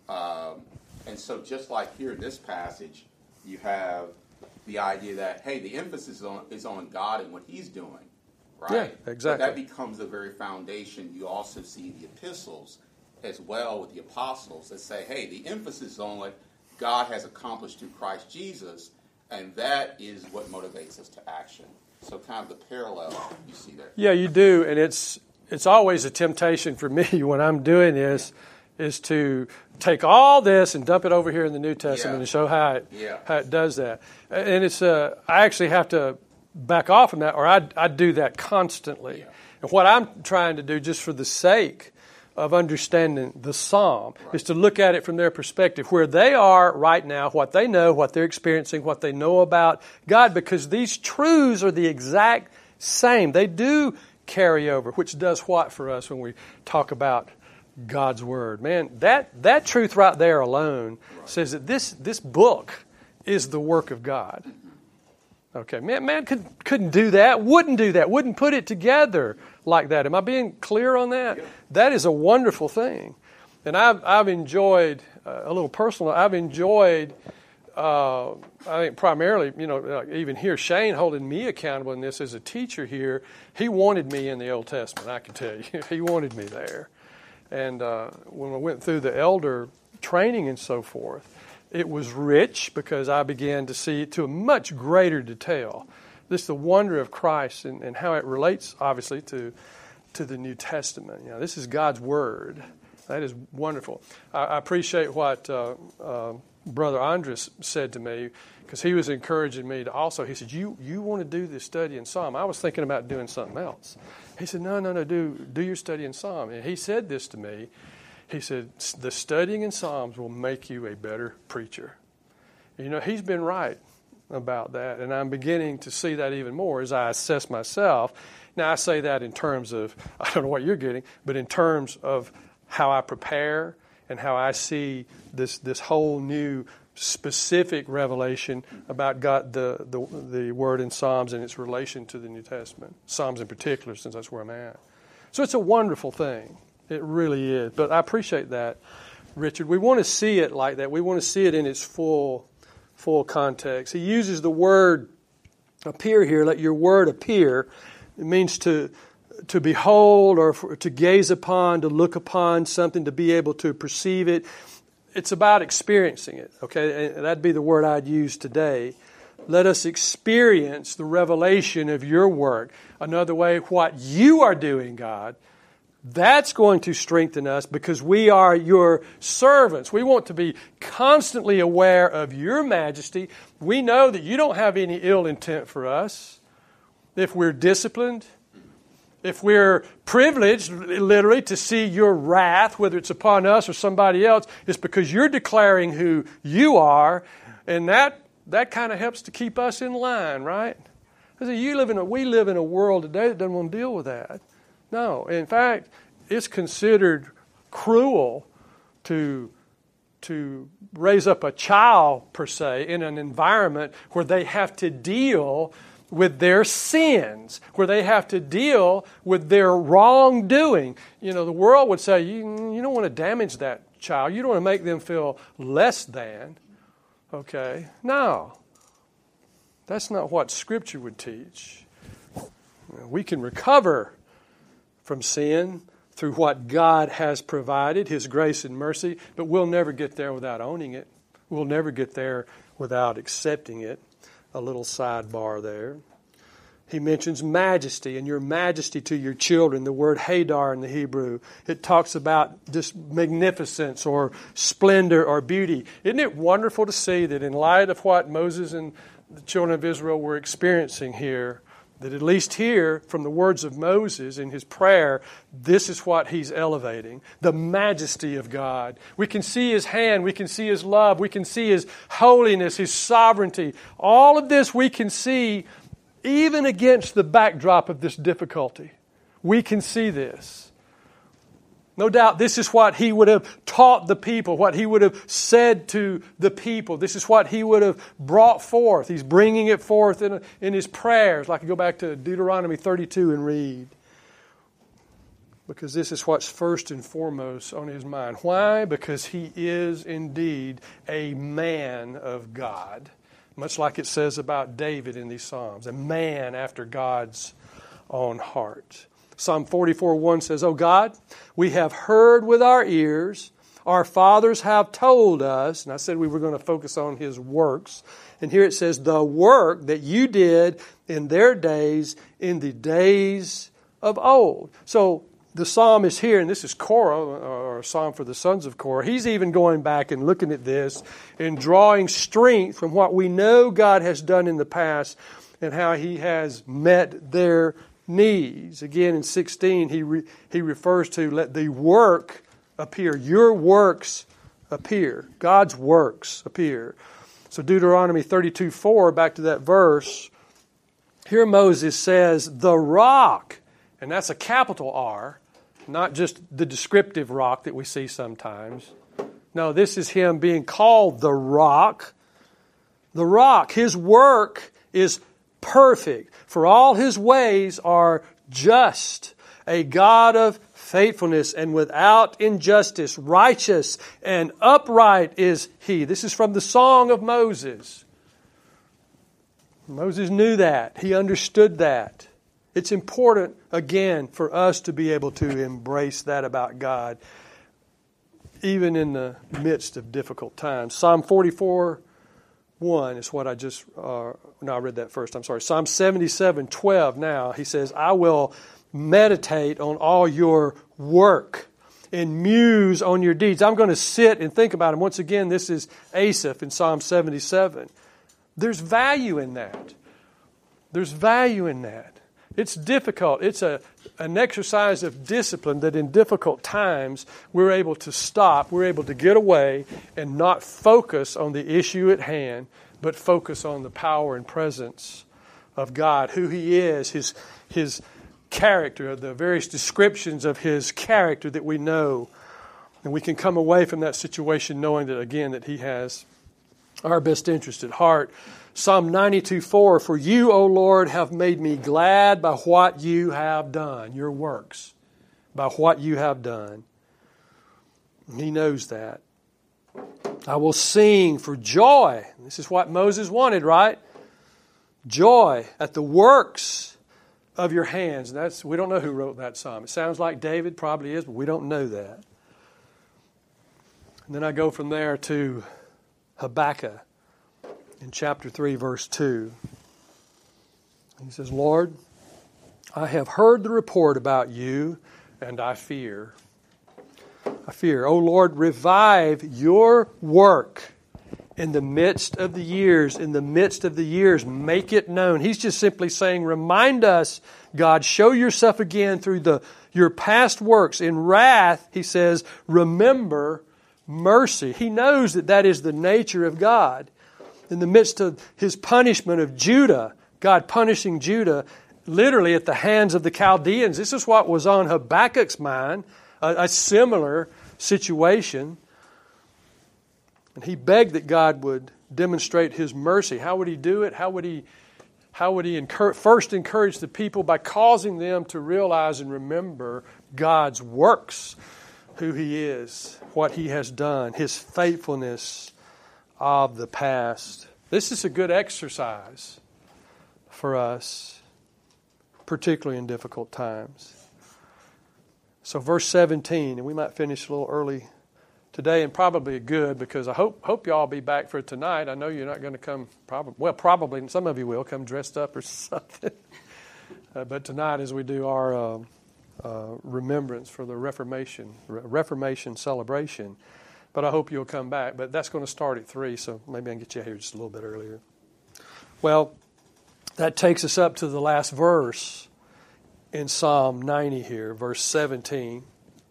And so, just like here in this passage, you have the idea that the emphasis is on God and what He's doing. Right? Yeah, exactly. But that becomes the very foundation. You also see the epistles as well with the apostles that say, the emphasis is on what God has accomplished through Christ Jesus, and that is what motivates us to action. So kind of the parallel you see there. Yeah, you do, and it's always a temptation for me when I'm doing this is to take all this and dump it over here in the New Testament and show how it does that. And it's I actually have to back off from that, or I do that constantly. Yeah. And what I'm trying to do, just for the sake of understanding the psalm, is to look at it from their perspective, where they are right now, what they know, what they're experiencing, what they know about God, because these truths are the exact same. They do carry over, which does what for us when we talk about God's Word? Man, that truth right there alone says that this book is the work of God. Okay, man couldn't do that, wouldn't put it together like that. Am I being clear on that? Yeah. That is a wonderful thing. And I've enjoyed, a little personal, I've enjoyed, I think primarily, even here, Shane holding me accountable in this as a teacher here. He wanted me in the Old Testament, I can tell you. He wanted me there. And when I went through the elder training and so forth, it was rich because I began to see to a much greater detail this the wonder of Christ and how it relates, obviously, to the New Testament. This is God's Word. That is wonderful. I appreciate what Brother Andres said to me, because he was encouraging me to also. He said, "You want to do this study in Psalm?" I was thinking about doing something else. He said, "No, do your study in Psalm." And he said this to me. He said, "The studying in Psalms will make you a better preacher." You know, he's been right about that, and I'm beginning to see that even more as I assess myself. Now, I say that in terms of, I don't know what you're getting, but in terms of how I prepare and how I see this whole new specific revelation about God, the word in Psalms and its relation to the New Testament. Psalms in particular, since that's where I'm at. So it's a wonderful thing. It really is. But I appreciate that, Richard. We want to see it like that. We want to see it in its full context. He uses the word appear here, let your word appear. It means to behold or to gaze upon, to look upon something, to be able to perceive it. It's about experiencing it, okay? And that'd be the word I'd use today. Let us experience the revelation of your work. Another way, what you are doing, God, that's going to strengthen us because we are your servants. We want to be constantly aware of your majesty. We know that you don't have any ill intent for us. If we're disciplined, if we're privileged, literally, to see your wrath, whether it's upon us or somebody else, it's because you're declaring who you are, and that kind of helps to keep us in line, right? We live in a world today that doesn't want to deal with that. No, in fact, it's considered cruel to raise up a child, per se, in an environment where they have to deal with their sins, where they have to deal with their wrongdoing. You know, the world would say, you don't want to damage that child. You don't want to make them feel less than. Okay? No. That's not what Scripture would teach. We can recover from sin through what God has provided, His grace and mercy, but we'll never get there without owning it. We'll never get there without accepting it. A little sidebar there. He mentions majesty and your majesty to your children, the word hadar in the Hebrew. It talks about just magnificence or splendor or beauty. Isn't it wonderful to see that in light of what Moses and the children of Israel were experiencing here, that at least here, from the words of Moses in his prayer, this is what he's elevating, the majesty of God. We can see His hand, we can see His love, we can see His holiness, His sovereignty. All of this we can see even against the backdrop of this difficulty. We can see this. No doubt this is what He would have taught the people, what He would have said to the people. This is what He would have brought forth. He's bringing it forth in His prayers. Like I go back to Deuteronomy 32 and read. Because this is what's first and foremost on His mind. Why? Because He is indeed a man of God. Much like it says about David in these Psalms. A man after God's own heart. Psalm 44:1 says, "O God, we have heard with our ears, our fathers have told us," and I said we were going to focus on His works, and here it says, "the work that you did in their days, in the days of old." So the psalm is here, and this is Korah, or a psalm for the sons of Korah. He's even going back and looking at this and drawing strength from what we know God has done in the past and how He has met their needs. Again, in 16, he refers to let the work appear. Your works appear. God's works appear. So Deuteronomy 32:4, back to that verse. Here Moses says, the rock, and that's a capital R, not just the descriptive rock that we see sometimes. No, this is him being called the rock. The rock, His work is perfect, for all His ways are just. A God of faithfulness and without injustice, righteous and upright is He. This is from the Song of Moses. Moses knew that. He understood that. It's important, again, for us to be able to embrace that about God, even in the midst of difficult times. Psalm 44:1 is what I just... No, I read that first. I'm sorry. Psalm 77:12 now. He says, I will meditate on all your work and muse on your deeds. I'm going to sit and think about them. Once again, this is Asaph in Psalm 77. There's value in that. There's value in that. It's difficult. It's an exercise of discipline that in difficult times we're able to stop, we're able to get away and not focus on the issue at hand, but focus on the power and presence of God, who He is, His character, the various descriptions of His character that we know. And we can come away from that situation knowing that, again, that He has our best interest at heart. Psalm 92:4, for you, O Lord, have made me glad by what you have done, your works, by what you have done. And He knows that. I will sing for joy. This is what Moses wanted, right? Joy at the works of your hands. And we don't know who wrote that psalm. It sounds like David, probably is, but we don't know that. And then I go from there to Habakkuk in chapter 3, verse 2. He says, Lord, I have heard the report about you, and I fear. I fear. O Lord, revive your work in the midst of the years. In the midst of the years, make it known. He's just simply saying, remind us, God, show yourself again through your past works. In wrath, he says, remember mercy. He knows that is the nature of God. In the midst of His punishment of Judah, God punishing Judah literally at the hands of the Chaldeans. This is what was on Habakkuk's mind, a similar situation. And he begged that God would demonstrate His mercy. How would He do it? How would He first encourage the people? By causing them to realize and remember God's works, who He is, what He has done, His faithfulness of the past. This is a good exercise for us, particularly in difficult times. So verse 17, and we might finish a little early today, and probably good, because I hope you all be back for tonight. I know you're not going to come, probably some of you will come dressed up or something. But tonight, as we do our remembrance for the Reformation celebration, but I hope you'll come back. But that's going to start at 3, so maybe I can get you here just a little bit earlier. Well, that takes us up to the last verse in Psalm 90 here, verse 17.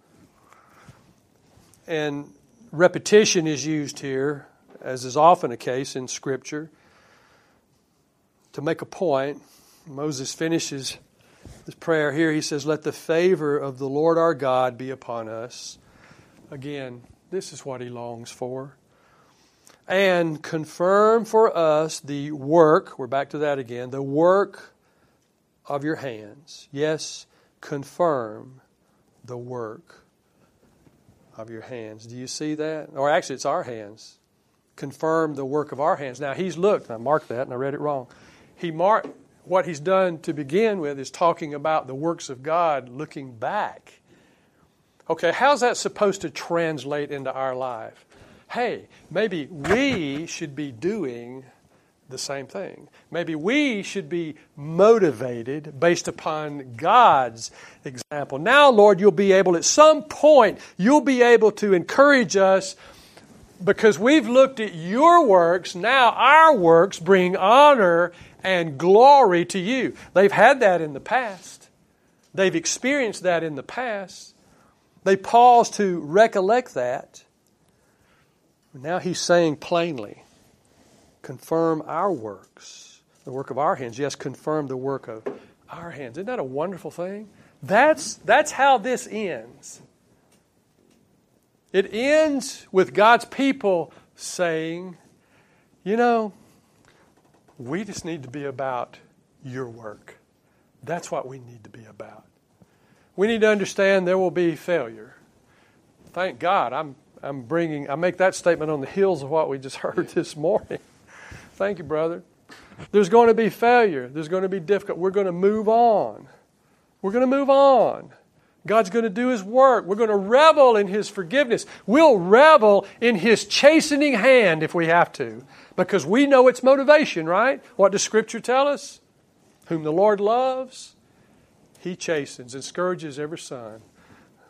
And repetition is used here, as is often a case in Scripture, to make a point. Moses finishes his prayer here. He says, let the favor of the Lord our God be upon us. Again, this is what He longs for. And confirm for us the work, we're back to that again, the work of your hands. Yes, confirm the work of your hands. Do you see that? Or actually, it's our hands. Confirm the work of our hands. Now, He's looked, and I marked that, and I read it wrong. What He's done to begin with is talking about the works of God looking back. Okay, how's that supposed to translate into our life? Hey, maybe we should be doing the same thing. Maybe we should be motivated based upon God's example. Now, Lord, you'll be able, at some point, you'll be able to encourage us because we've looked at your works. Now our works bring honor and glory to you. They've had that in the past. They've experienced that in the past. They pause to recollect that. Now He's saying plainly, confirm our works, the work of our hands. Yes, confirm the work of our hands. Isn't that a wonderful thing? That's how this ends. It ends with God's people saying, we just need to be about your work. That's what we need to be about. We need to understand there will be failure. Thank God I make that statement on the heels of what we just heard this morning. Thank you, brother. There's going to be failure. There's going to be difficult. We're going to move on. We're going to move on. God's going to do His work. We're going to revel in His forgiveness. We'll revel in His chastening hand if we have to, because we know its motivation, right? What does Scripture tell us? Whom the Lord loves, He chastens and scourges every son.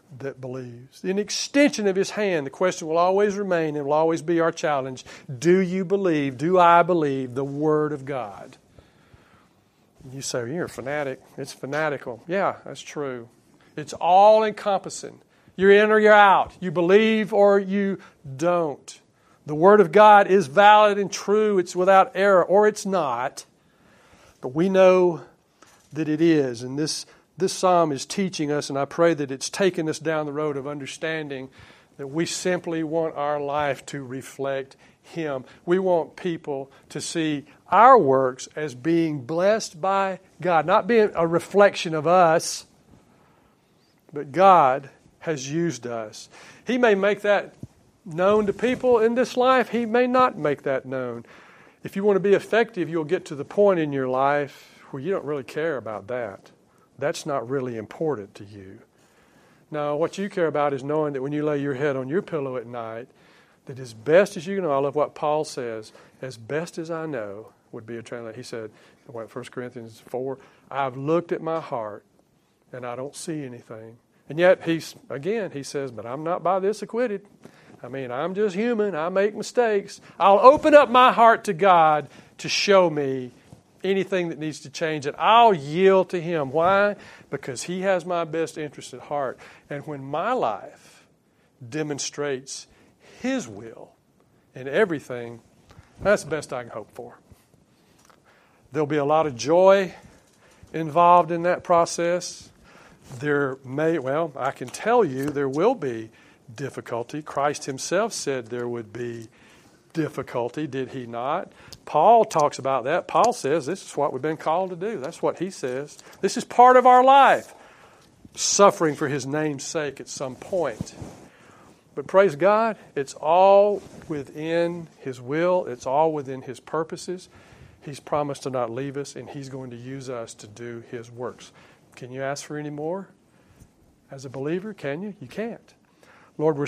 that believes. An extension of His hand. The question will always remain and will always be our challenge. Do you believe? Do I believe the Word of God? You say, you're a fanatic. It's fanatical. Yeah, that's true. It's all encompassing. You're in or you're out. You believe or you don't. The Word of God is valid and true. It's without error, or it's not. But we know that it is. And this psalm is teaching us, and I pray that it's taken us down the road of understanding that we simply want our life to reflect Him. We want people to see our works as being blessed by God, not being a reflection of us, but God has used us. He may make that known to people in this life. He may not make that known. If you want to be effective, you'll get to the point in your life where you don't really care about that. That's not really important to you. No, what you care about is knowing that when you lay your head on your pillow at night, that as best as you know, I love what Paul says, as best as I know would be a translation. He said, 1 Corinthians 4, I've looked at my heart and I don't see anything. And yet, he says, but I'm not by this acquitted. I mean, I'm just human. I make mistakes. I'll open up my heart to God to show me anything that needs to change, and I'll yield to Him. Why? Because He has my best interest at heart. And when my life demonstrates His will in everything, that's the best I can hope for. There'll be a lot of joy involved in that process. I can tell you there will be difficulty. Christ Himself said there would be difficulty, did He not? Paul talks about that. Paul says this is what we've been called to do. That's what he says. This is part of our life, suffering for His name's sake at some point. But praise God, it's all within His will. It's all within His purposes. He's promised to not leave us, and He's going to use us to do His works. Can you ask for any more? As a believer, can you? You can't. Lord, we're